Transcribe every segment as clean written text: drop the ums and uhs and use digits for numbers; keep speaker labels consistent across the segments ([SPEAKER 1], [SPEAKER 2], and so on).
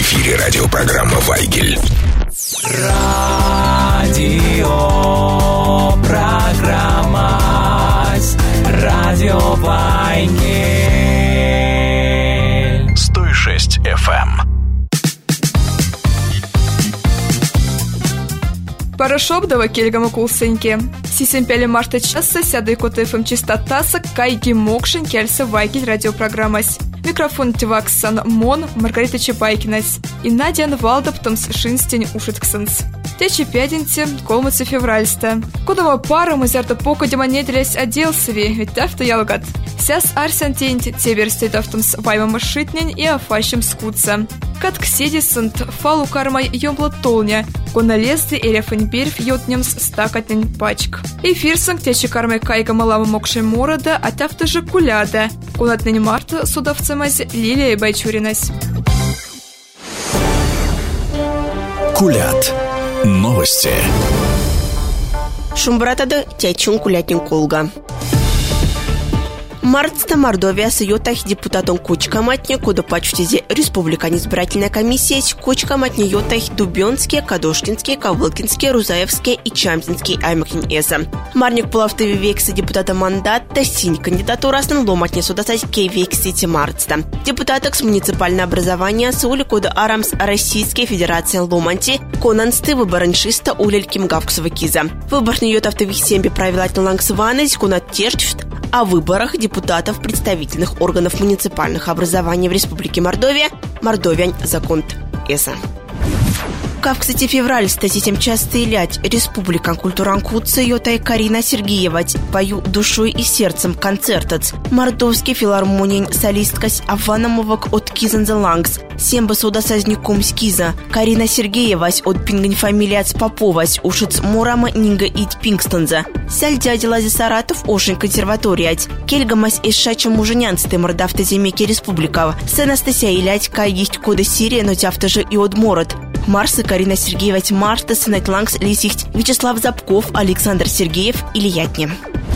[SPEAKER 1] эфире радиопрограмма «Вайгель».
[SPEAKER 2] Радиопрограмма «Радио Вайгель».
[SPEAKER 1] 106 FM.
[SPEAKER 3] Порошок дава кельгама кулсеньке. Сисемпеле марта часа сяды коты ФМ частотаса кайги мокшин кельса Вайгель радиопрограммась. Микрофон Тиваксан Мон, Маргарита Чепайкинась. И Надя Валдаптомс Шинстень Ушитксенс. Течи пятинте, колмыцы февральста. Кудова пара мы зерта пока демонеделись оделсови, ведь тафта ялгат. Сяс арсентень тебер стейтафтомс ваймам шитнень и афащем скутса. Кат кседисант фалу кармай ёмбла толня. Коналезды эрефенберф йотнемс стакатнень пачк. Эфирсанг течи кармай кайга малама мокшей морода, а тафта же куляда. Кунатнень марта судовцемась Лилия Байчуринась.
[SPEAKER 1] Кулят. Новости.
[SPEAKER 4] Шумбратады тячун кулятнин колга. Мартста Мордовия с йотах депутатом Кучкаматне, куда почтизе Республиканская избирательная комиссия, Кучкаматне йотах Дубенские, Кадошкинские, Ковылкинские, Рузаевские и Чамзинские аймакин эза. Марник Пулавтове вексы депутата мандата синь кандидатура снан ломатне судасать кей вексити Мартста. Депутаток с муниципального образования с ули кода Арамс Российской Федерации Ломанти, конансты выбораншиста улельким гавксова киза. Выборный йотавтових семби правила лангсванность, кунат терчфт, о выборах депутатов представительных органов муниципальных образований в Республике Мордовия, Мордовиань законт ЭСА. Как, кстати, февраль статьям часто илять Республика культуран куцы йотай Карина Сергеева пою душой и сердцем концертац. Мордовский филармонин солисткась Аванамовок от Кизензелангс. Семба суда сазником скиза. Карина Сергеевась от пингань фамилияц Поповась ушиц Мурама Нинга ить Пингстонза. Сяль дядя Лази Саратов ошень консерваториять. Кельгамась ишача муженянсты мордавта земеки республикава. Сенастася илять кай есть кода Сирия, но тяфта же и от Мород. Марсы Карина Сергеева Марта Сенайтлангс Лисихт Вячеслав Запков, Александр Сергеев и Лиятне.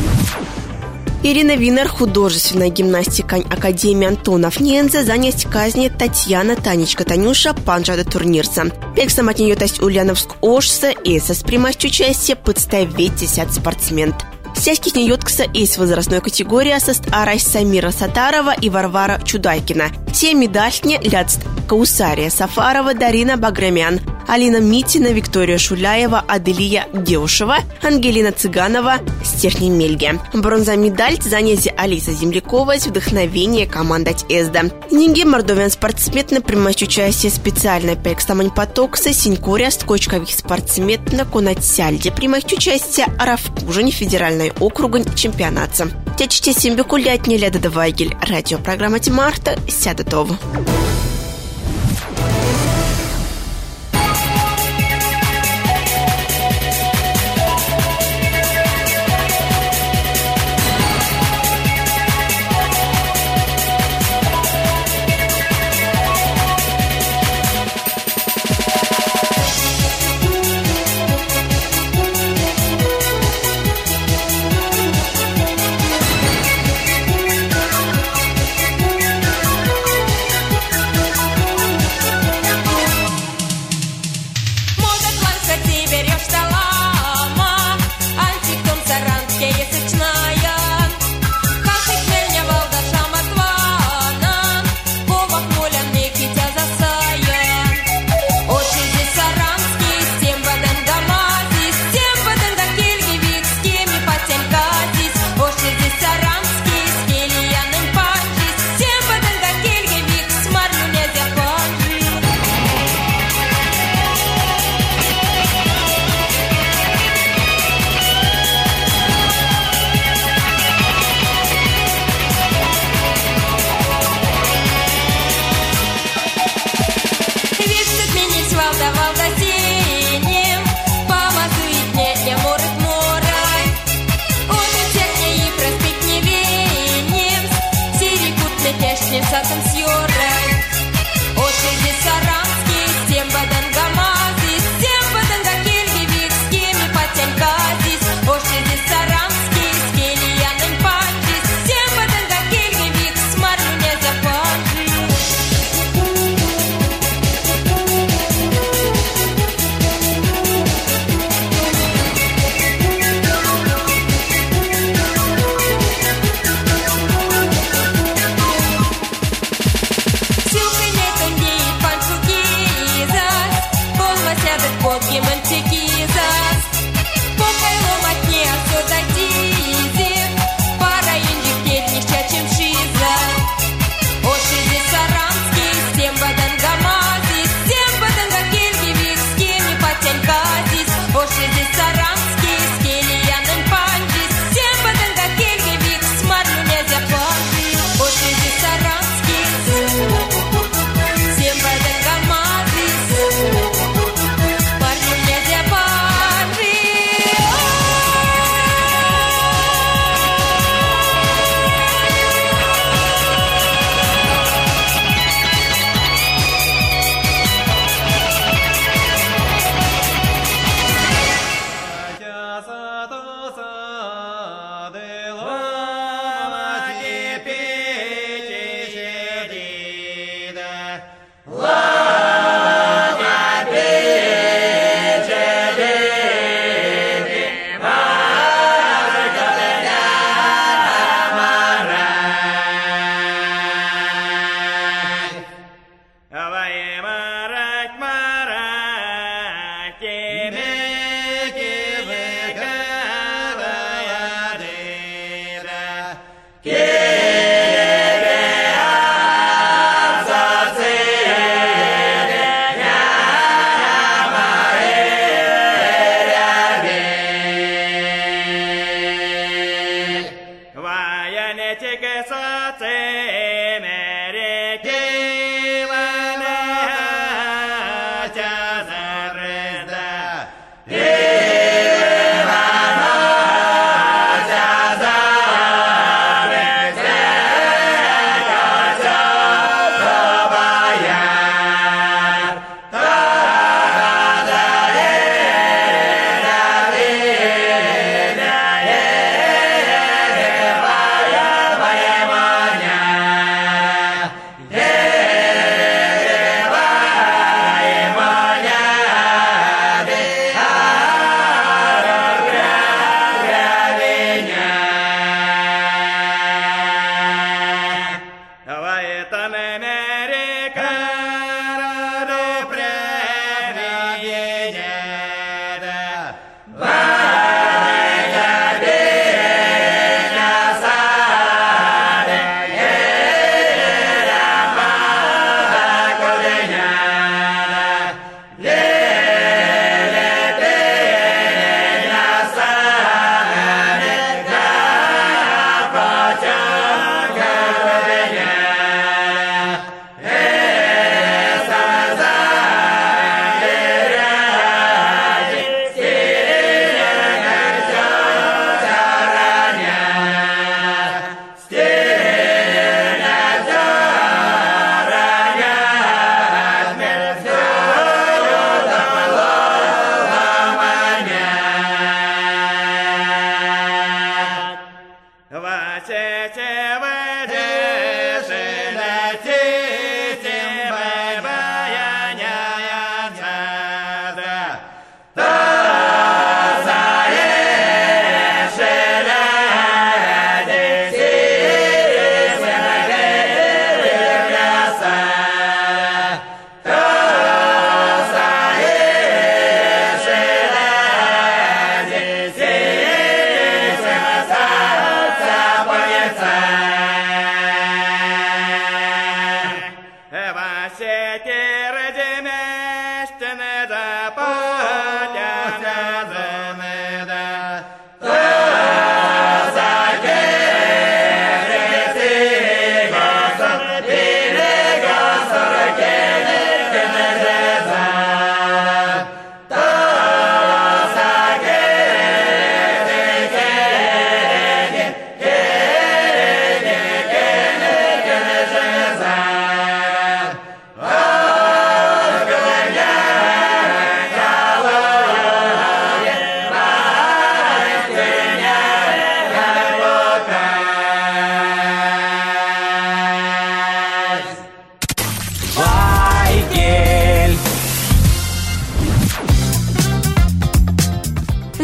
[SPEAKER 4] Ирина Винер, художественная гимнастика Академии Антонов Ненза, занять казни Татьяна Танечка Танюша Панжада Турнирса. Пексам от нее тасть Ульяновск Ошса и со спримасть участие подставить 10 спортсмен. Сяських неёткса из возрастной категории сост Арась Самира Сатарова и Варвара Чудайкина. Те медальни ляцт Каусария Сафарова, Дарина Баграмян, Алина Митина, Виктория Шуляева, Аделия Деушева, Ангелина Цыганова, Стефни Мельге. Бронза медаль занятие Алиса Землякова, вдохновение командать ЭСДА. Нинги мордовян спортсмен принимать участие специально пексамань потокса синькоря скочковых спортсмен на конатсяльде принимать участие Аравкужень федеральной округань чемпионата. Течте симбекулятни Леда Вайгель. Радиопрограмма Марта Сядатова.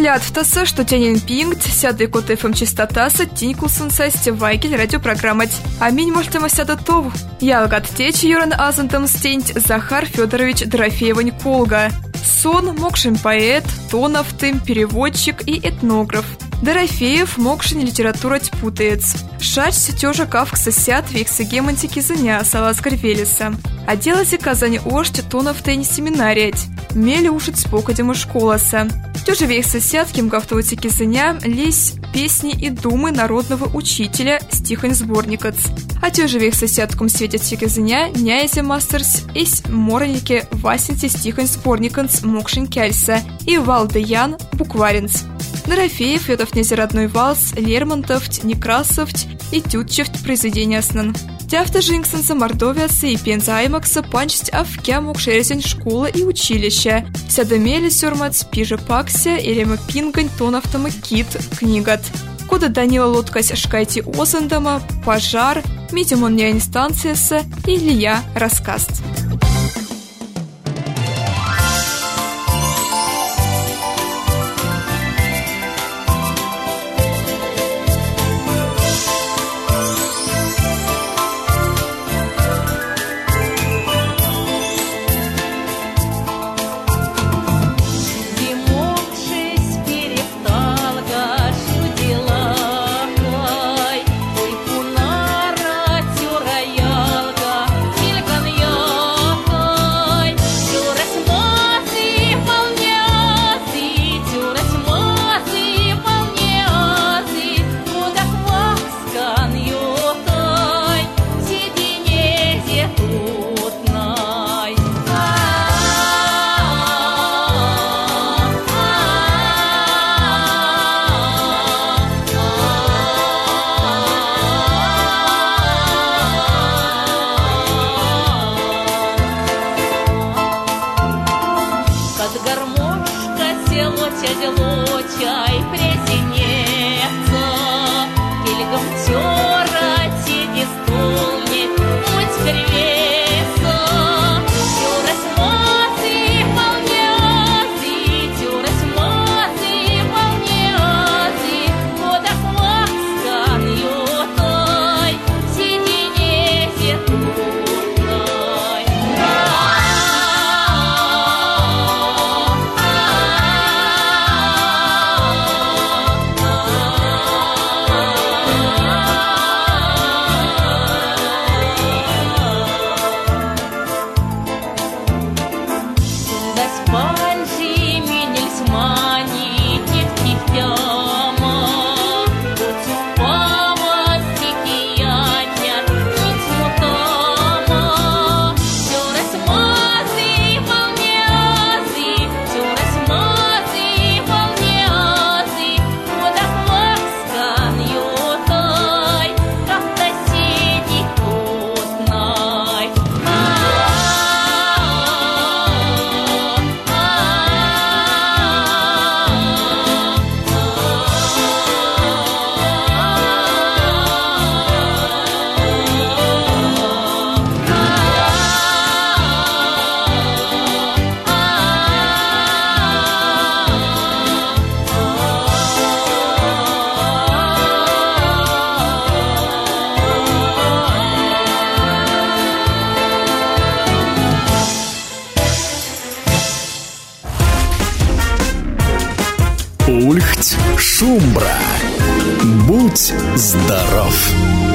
[SPEAKER 3] Клятвтаса, что тянин пинг, сяды кот ФМ частотаса, тинькулсын састе вайгель радиопрограммать. Аминь можем сяда тову. Ялгат теч юран азантам стенить Захар Федорович Дорофеева Николга. Сон мокшин поэт, тоновтым, переводчик и этнограф. Дорофеев мокшин литературать путаец. Шачся тёжа кавкса сят векса гемантики заня саласкар велеса. А делази Казани ошти тоновтэнь семинарять. Мели ушит спокадема школаса. Тёжа векса сят кимгавтоватики заня лись песни и думы народного учителя стихань сборникац. А тёжа векса сятком светятики заня няйзе мастерс ись морнике васенти стихань сборниканц мокшин кяльса и валдаян букваринц. Дорофеев, Ветов незеродной валс, Лермонтовть, Некрасовть и Тютчевть произведения снан. Тяфта Жинксенса, Мордовиаса и Пенза Аймакса панчсть авкя мокшерезень школа и училища. Сядомели сёрмац пиже пакся, Элема Пингань, Тоновтома Кит, книгат. Куда Данила Лоткась Шкайти Озендама, Пожар, Митимон Няйн Станцияса и Илья Рассказ.
[SPEAKER 1] Ульхть Шумбра. Будь здоров.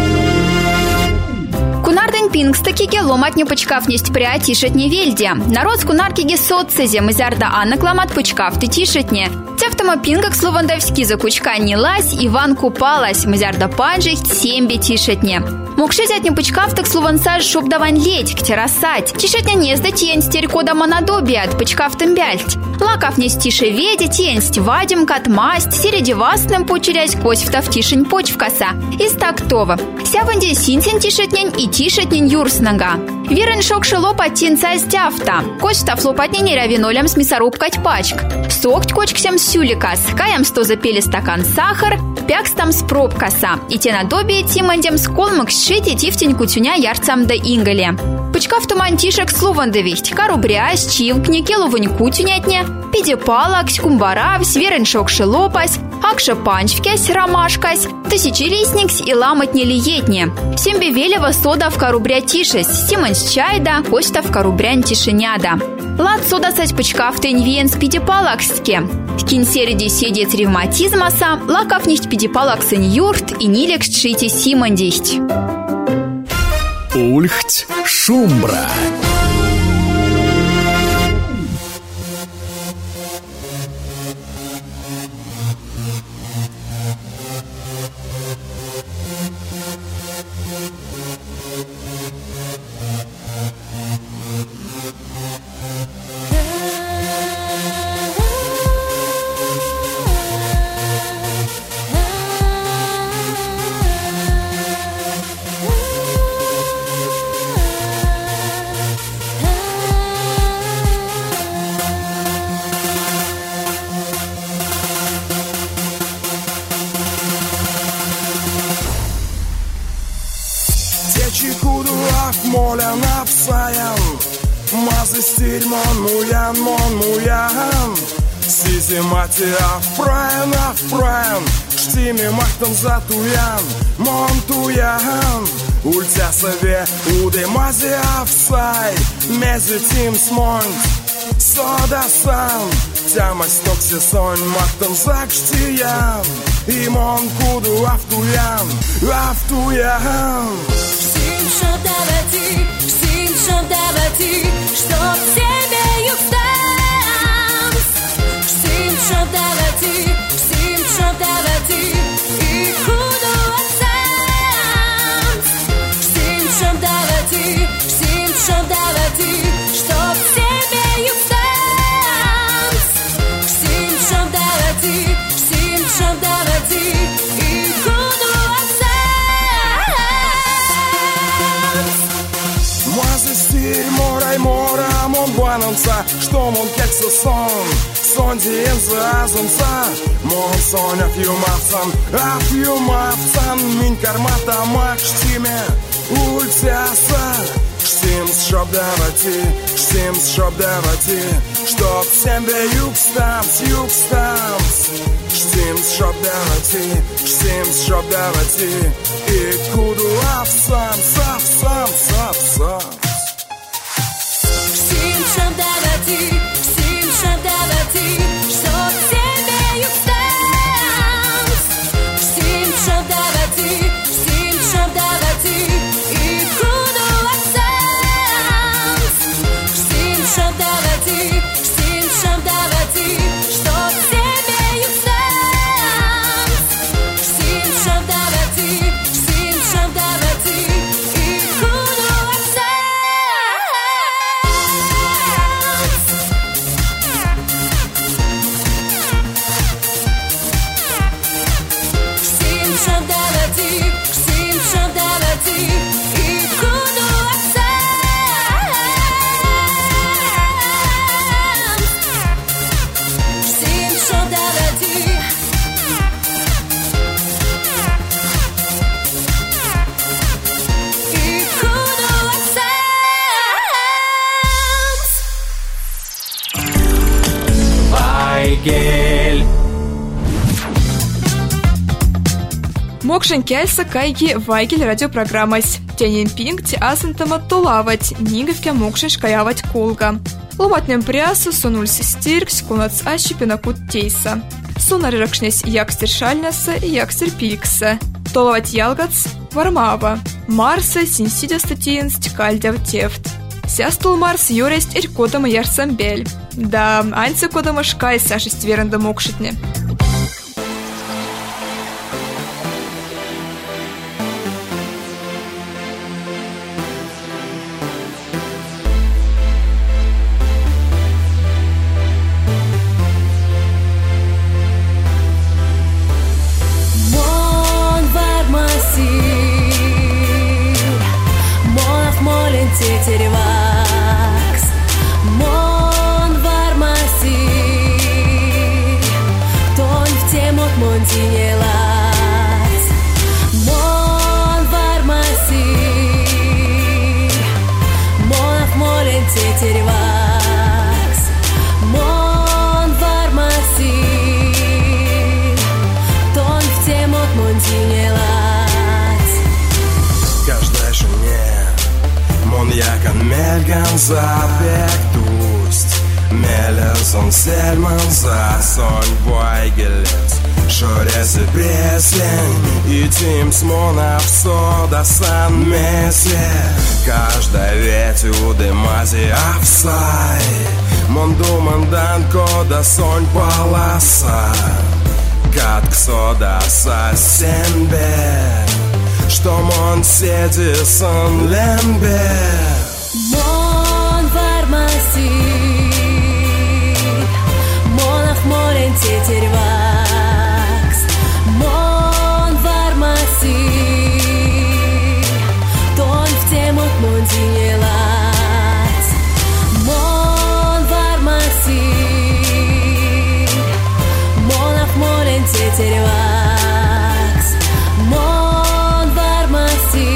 [SPEAKER 5] Кунарден пингстакиге ломатню почкавнесть пря тишетне вельде. Народ с кунаркиге соцсезе мызярда Анна кламат почкавты тишетне. Тяфтама пингак словандовски закучка не лась, Иван купалась, мызярда панжихть сембе тишетне. Мокшезятню почкавтак словансаж шоб давань ледь, к террасать. Тишетня незда тень стерькода монадобиат, почкавтым бяльть. Лакав не стише веде тенсть, вадим кат масть, середевастным почерязь кось в тавтишень почвкаса. Из тактова. Сяванде синсен тишетнень и тишетнень юрснага. Вирен шокши лопат тинца стяфта. Кось в лопатнень равинолем с мясорубкать пачк. Сохть кочксям сюликас, каям сто запели стакан сахар, пякстам с пробкаса. И те надобие тимандем с колмак сшити тифтень кутюня ярцам да ингале. Пучкав тумантишек словандовисть, карубрясь, чивкни, келувань кутюнятне, пидепалакс, кумбаравсь, вереншокши лопась, акша панчвкясь, ромашкась, тысячелистникс и ламотне лиетне. Сембе велева сода в карубря тишес, симонс чайда, костя в карубрян тишиняда. Лад сода сать пучкав теньвиен с пидепалакске. Кинсериди седец ревматизмаса, лакавнихт пидепалаксен юрт и нилекс чити симондихт.
[SPEAKER 1] Ульхть Шумбра.
[SPEAKER 6] Afprayan, Штими махтан затуян, Монтуян, Ультясове удемази авсай, Мезитим смонт, Содасан, Тямась токсисонь махтан закштиян, И мон куду автуян.
[SPEAKER 7] Штим шо давати, Чтоб тебе юктам. Штим шо давати, И куду отсам. Штим шо давати, Чтоб тебе юктам. Штим шо давати, И куду отсам.
[SPEAKER 6] Мазыстырь морай мора, мон буананца, Что мон кекса сон, Сон диенza азанца, Мон сон афьюмавцан, Минь кармата мак штиме, Ультяса, Штимс шоп давати, Чтоб сембе юкстамс, Штимс шоп давати, И куду авсам.
[SPEAKER 7] Штим шо давати, Чтоб тебе юктам. Штим шо давати, И куду отсам. Штим шо давати, Чтоб тебе юктам. Штим шо давати, И куду отсам.
[SPEAKER 2] Вайгель.
[SPEAKER 3] Мокшен кельса кайги Вайгель радиопрограммась. Тянем пинг ти асантама толавать, нигавке мокшеш каявать колга. Ломатнем прясу сонульс стиркс кунац ащипинакут тейса. Сонар ракшнес якстер шальнаса и якстер пикса. Толавать ялгац вармава. Марса синсидя статиенст кальдяв тефт. Сястул Марс юресть иркодама ярсамбель. Да, анцы кодама шкай сашесть веранда мокшитне.
[SPEAKER 7] Тетеревакс, мон вармаси, тонь в темот монтинелас, мон вармаси, мон
[SPEAKER 6] Mon yakan melgan zabektust Meleson selmanza son voigelets Šorėsi presleń I tims mona wsoda san mesle Każda wiecie udymazi avsai Mon dumandan koda son palasa Kad ksoda sa senbe Что мон седи сон лембе
[SPEAKER 7] Mon varmasi Monach moren tetervaks Mon varmasi Ton в темот мон динелats Mon varmasi Monach moren tetervaks Mon varmasi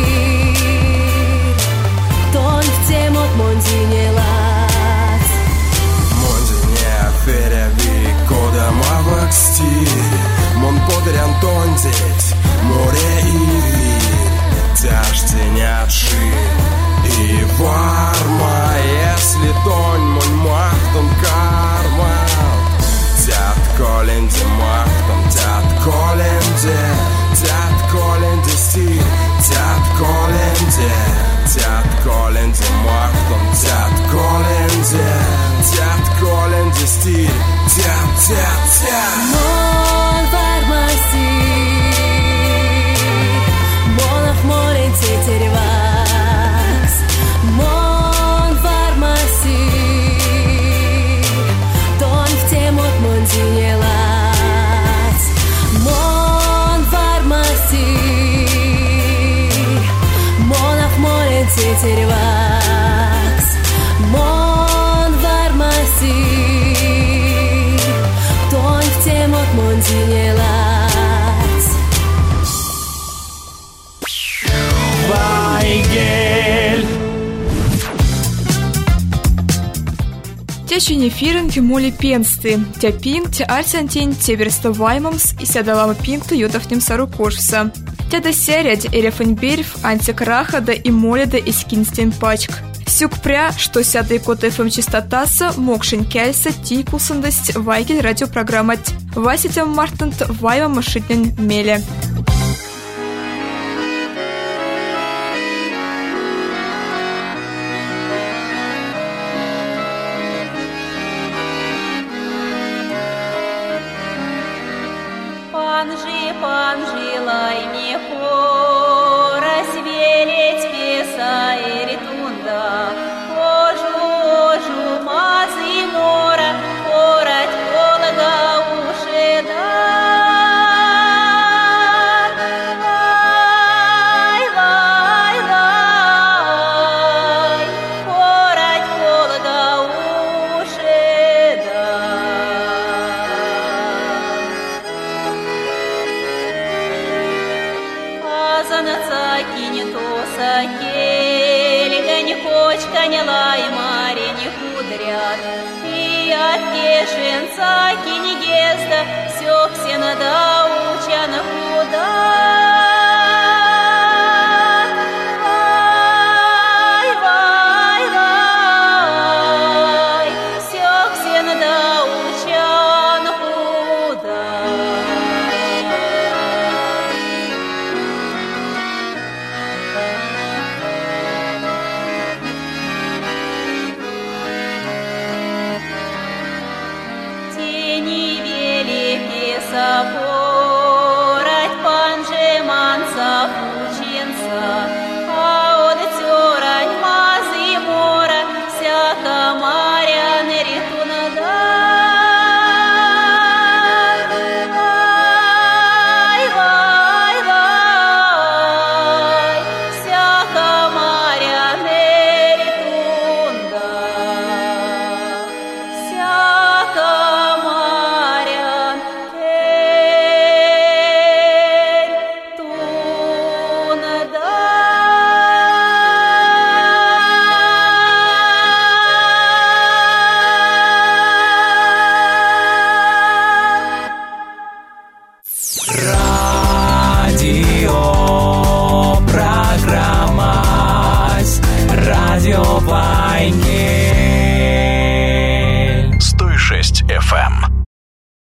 [SPEAKER 7] Ton в темот мон динелats
[SPEAKER 6] Mondine ferevi kodam avakstiri Mon podaryan tondit more ivir Тяжтенячи и варма Если тонь мон махтон карма Тят коленде махтон, тят коленде Тят коленде стиль, тят коленде Тят коленде махтон, тят коленде стиль Тят
[SPEAKER 7] Mon varmasi Monach moren tetervaks Mon varmasi Ton в темот мон динелats Mon varmasi Monach moren tetervaks Mon varmasi Ton в темот мон динелats
[SPEAKER 2] Вайгель.
[SPEAKER 3] Тещи нефирен тимоли пенсты, тя пинг, тя альсантин, тя верставаймамс, и сядалама пинг ту ютов ним сару кошса. Тя да сярядь, элефанберев, антикраха да и моляда и скинстен пачк. Сюк пря, что сяда и кот ФМ частотаса, мокшин кельса, тикулсандость, вайгель радиопрограммать. Васитям мартант, вайва машитнен меле.
[SPEAKER 8] Панжи, не пора сверить песа и ритунда. Ожу, мазы мора, порать полога уши дар. Лай, порать полога уши дар. Азанацаки не то сакели, не почка, не лай, маре не кудрят. И от кешенцаки не гезда, все надо уча на худа. Все надо уча на худа. Тени вели песа порать панжеманца ученца, а от тёрань мазы мора всяка марян ритуна дар. Лай, всяка марян ритун дар. Всяка марян ритун дар.
[SPEAKER 2] Радиопрограмма войне.
[SPEAKER 1] 106 FM.